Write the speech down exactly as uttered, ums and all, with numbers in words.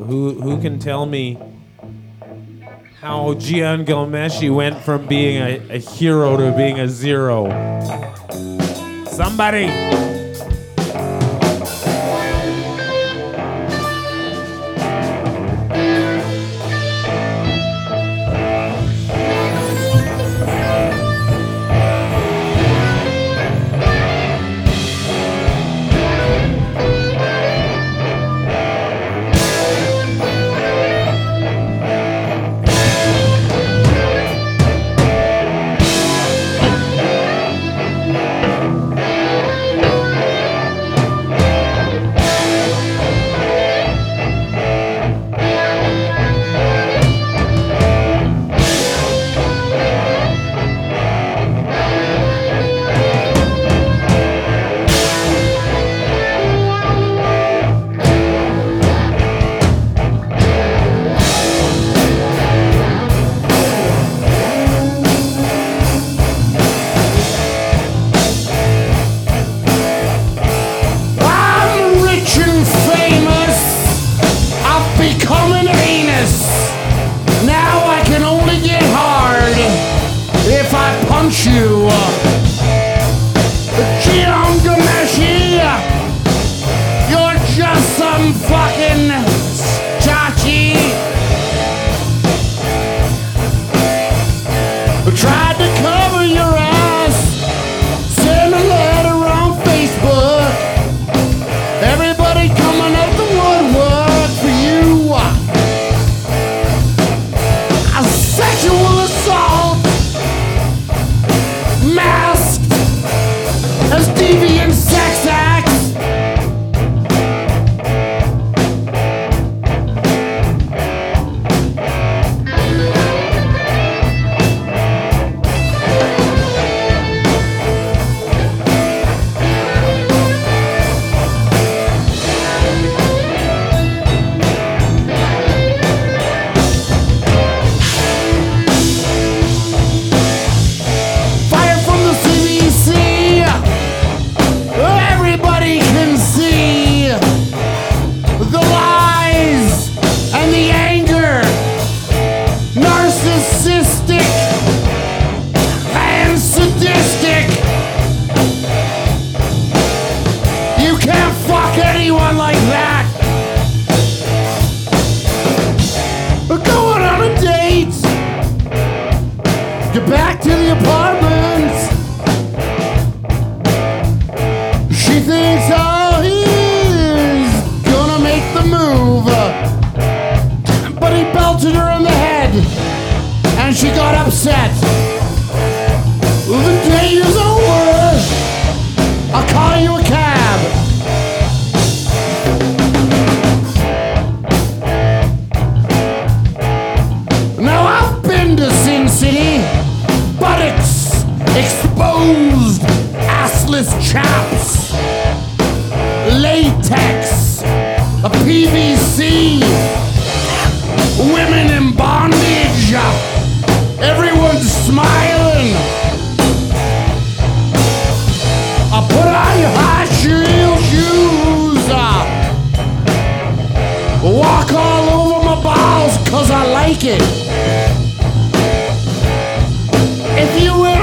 who who can tell me how Jian Ghomeshi went from being a, a hero to being a zero? Somebody. You, Jian Ghomeshi, you're just some fucking chachi. Tried to cover your ass, send a letter on Facebook. Everybody coming up the woodwork for you. A sexual assault. Masked as deviant sex acts. Anyone like that. Going on a date. Get back to the apartment. She thinks, oh, he's gonna make the move. But he belted her in the head, and she got upset. The day is over. I'll call you a cab. City, buttocks exposed, assless chaps, latex, a P V C, women in bondage, everyone's smiling. I put on your high heel shoes, walk all over my balls 'cause I like it. If you will.